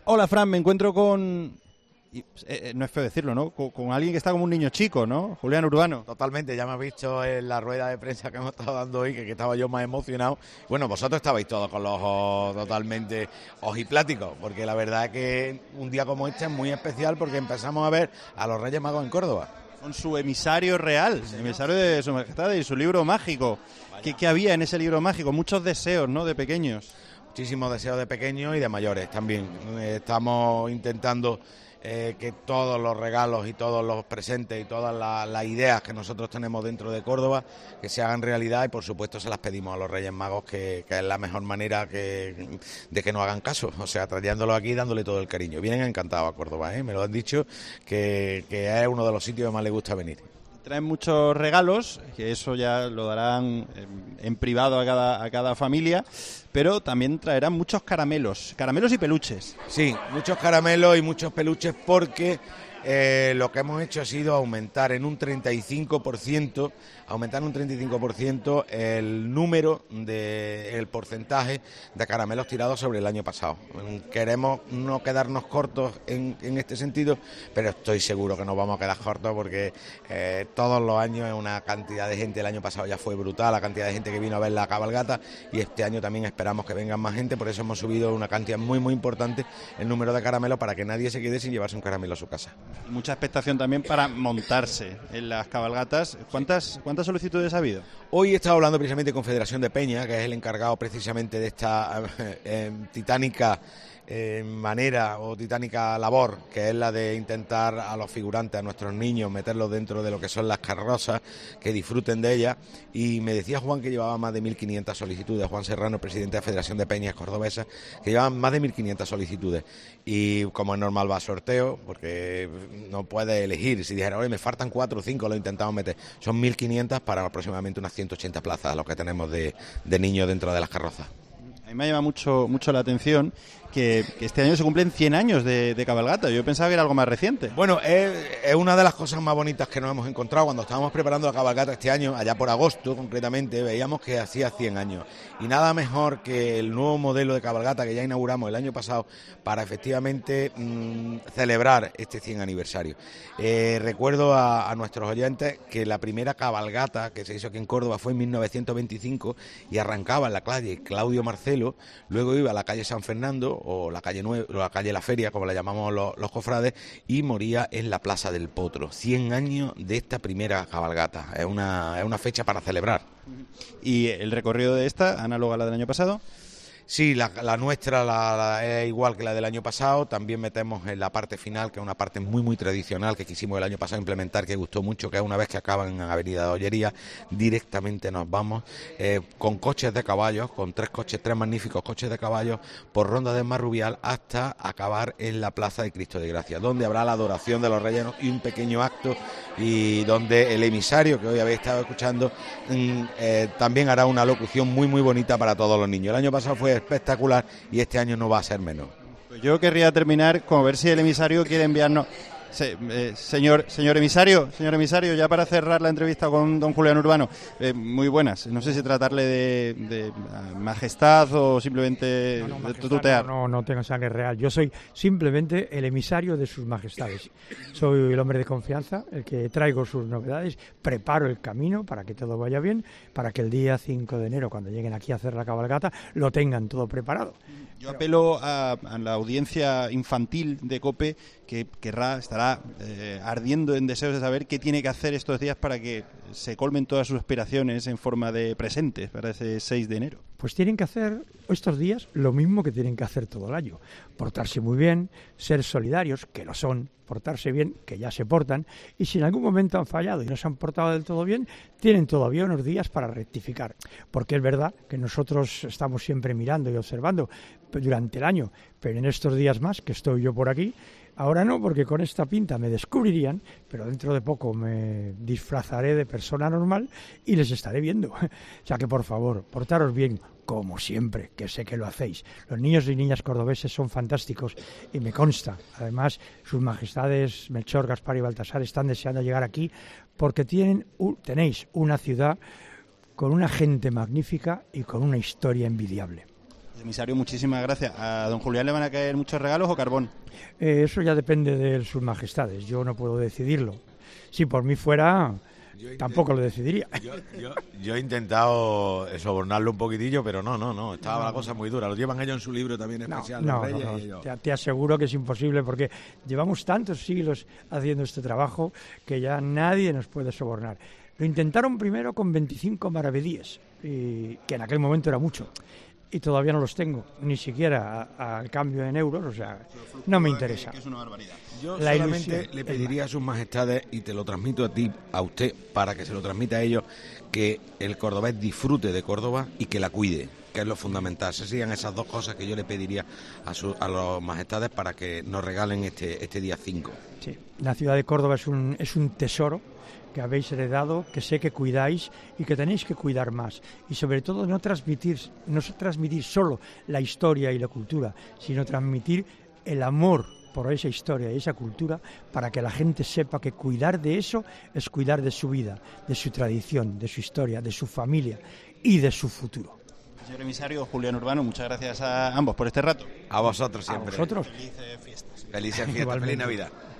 Hola, Fran, me encuentro con... no es feo decirlo, ¿no? Con alguien que está como un niño chico, ¿no? Julián Urbano. Totalmente, ya me has visto en la rueda de prensa que hemos estado dando hoy, que estaba yo más emocionado. Bueno, vosotros estabais todos con los ojos totalmente ojipláticos, porque la verdad es que un día como este es muy especial porque empezamos a ver a los Reyes Magos en Córdoba. Con su emisario real, emisario de Su Majestad y su libro mágico. ¿Qué había en ese libro mágico? Muchos deseos, ¿no? De pequeños. Muchísimos deseos de pequeños y de mayores también. Estamos intentando que todos los regalos y todos los presentes y todas las ideas que nosotros tenemos dentro de Córdoba que se hagan realidad, y por supuesto se las pedimos a los Reyes Magos, que es la mejor manera de que nos hagan caso, o sea, trayéndolos aquí y dándole todo el cariño. Vienen encantados a Córdoba, me lo han dicho, que es uno de los sitios que más les gusta venir. Traen muchos regalos, que eso ya lo darán en privado a cada familia, pero también traerán muchos caramelos y peluches. Sí, muchos caramelos y muchos peluches, porque lo que hemos hecho ha sido aumentar en un 35% el número el porcentaje de caramelos tirados sobre el año pasado. Queremos no quedarnos cortos en este sentido, pero estoy seguro que nos vamos a quedar cortos, porque todos los años es una cantidad de gente. El año pasado ya fue brutal la cantidad de gente que vino a ver la cabalgata, y este año también esperamos que vengan más gente. Por eso hemos subido una cantidad muy muy importante el número de caramelos, para que nadie se quede sin llevarse un caramelo a su casa. Mucha expectación también para montarse en las cabalgatas. ¿Cuántas solicitudes ha habido? Hoy he estado hablando precisamente con Federación de Peña, que es el encargado precisamente de esta titánica manera o titánica labor, que es la de intentar a los figurantes, a nuestros niños, meterlos dentro de lo que son las carrozas, que disfruten de ellas. Y me decía Juan que llevaba más de 1.500 solicitudes, Juan Serrano, presidente de la Federación de Peñas Cordobesas, que llevaban más de 1.500 solicitudes. Y como es normal, va a sorteo, porque no puede elegir. Si dijera, oye, me faltan 4 o 5, lo intentamos meter. Son 1.500 para aproximadamente unas 180 plazas, los que tenemos de niños dentro de las carrozas. A mí me llama mucho la atención que este año se cumplen 100 años de cabalgata. Yo pensaba que era algo más reciente. Bueno, es una de las cosas más bonitas que nos hemos encontrado cuando estábamos preparando la cabalgata este año, allá por agosto concretamente. Veíamos que hacía 100 años. Y nada mejor que el nuevo modelo de cabalgata que ya inauguramos el año pasado para efectivamente celebrar este 100 aniversario. Recuerdo a nuestros oyentes que la primera cabalgata que se hizo aquí en Córdoba fue en 1925 y arrancaba en la calle Claudio Marcelo, luego iba a la calle San Fernando o la calle La Feria, como la llamamos los cofrades, y moría en la Plaza del Potro. 100 años de esta primera cabalgata. Es una fecha para celebrar. ¿Y el recorrido de esta, análoga a la del año pasado? Sí, la nuestra es igual que la del año pasado. También metemos en la parte final, que es una parte muy muy tradicional que quisimos el año pasado implementar, que gustó mucho, que es una vez que acaban en Avenida de Ollería, directamente nos vamos con coches de caballos, con tres magníficos coches de caballos, por Ronda del Marrubial hasta acabar en la Plaza de Cristo de Gracia, donde habrá la adoración de los Reyes y un pequeño acto, y donde el emisario que hoy habéis estado escuchando también hará una locución muy muy bonita para todos los niños. El año pasado fue espectacular y este año no va a ser menos. Pues yo querría terminar con ver si el emisario quiere enviarnos... Señor emisario, ya para cerrar la entrevista con don Julián Urbano, muy buenas. No sé si tratarle de majestad o simplemente de tutear. No tengo sangre real. Yo soy simplemente el emisario de sus majestades. Soy el hombre de confianza, el que traigo sus novedades, preparo el camino para que todo vaya bien, para que el día 5 de enero, cuando lleguen aquí a hacer la cabalgata, lo tengan todo preparado. Yo apelo a la audiencia infantil de COPE, que estará ardiendo en deseos de saber qué tiene que hacer estos días para que se colmen todas sus aspiraciones en forma de presentes para ese 6 de enero. Pues tienen que hacer estos días lo mismo que tienen que hacer todo el año. Portarse muy bien, ser solidarios, que lo son, portarse bien, que ya se portan, y si en algún momento han fallado y no se han portado del todo bien, tienen todavía unos días para rectificar. Porque es verdad que nosotros estamos siempre mirando y observando durante el año, pero en estos días más que estoy yo por aquí, ahora no, porque con esta pinta me descubrirían, pero dentro de poco me disfrazaré de persona normal y les estaré viendo. O sea que, por favor, portaros bien, como siempre, que sé que lo hacéis. Los niños y niñas cordobeses son fantásticos y me consta. Además, sus majestades Melchor, Gaspar y Baltasar están deseando llegar aquí porque tenéis una ciudad con una gente magnífica y con una historia envidiable. Emisario, muchísimas gracias. ¿A don Julián le van a caer muchos regalos o carbón? Eso ya depende de sus majestades, yo no puedo decidirlo. Si por mí fuera, tampoco lo decidiría. Yo he intentado sobornarlo un poquitillo, pero no, estaba la cosa muy dura. Lo llevan ellos en su libro también especial. No. Te aseguro que es imposible, porque llevamos tantos siglos haciendo este trabajo que ya nadie nos puede sobornar. Lo intentaron primero con 25 maravedíes, que en aquel momento era mucho. Y todavía no los tengo, ni siquiera al cambio en euros, o sea, no me interesa. Que es una barbaridad. Yo solamente le pediría a sus majestades, y te lo transmito a ti, a usted, para que se lo transmita a ellos, que el cordobés disfrute de Córdoba y que la cuide, que es lo fundamental. Se sigan esas dos cosas que yo le pediría a los majestades para que nos regalen este día 5. Sí, la ciudad de Córdoba es un tesoro que habéis heredado, que sé que cuidáis y que tenéis que cuidar más. Y sobre todo no transmitir solo la historia y la cultura, sino transmitir el amor por esa historia y esa cultura, para que la gente sepa que cuidar de eso es cuidar de su vida, de su tradición, de su historia, de su familia y de su futuro. Señor emisario, Julián Urbano, muchas gracias a ambos por este rato. A vosotros siempre. A vosotros. Felices fiestas. Felices fiestas, feliz Navidad.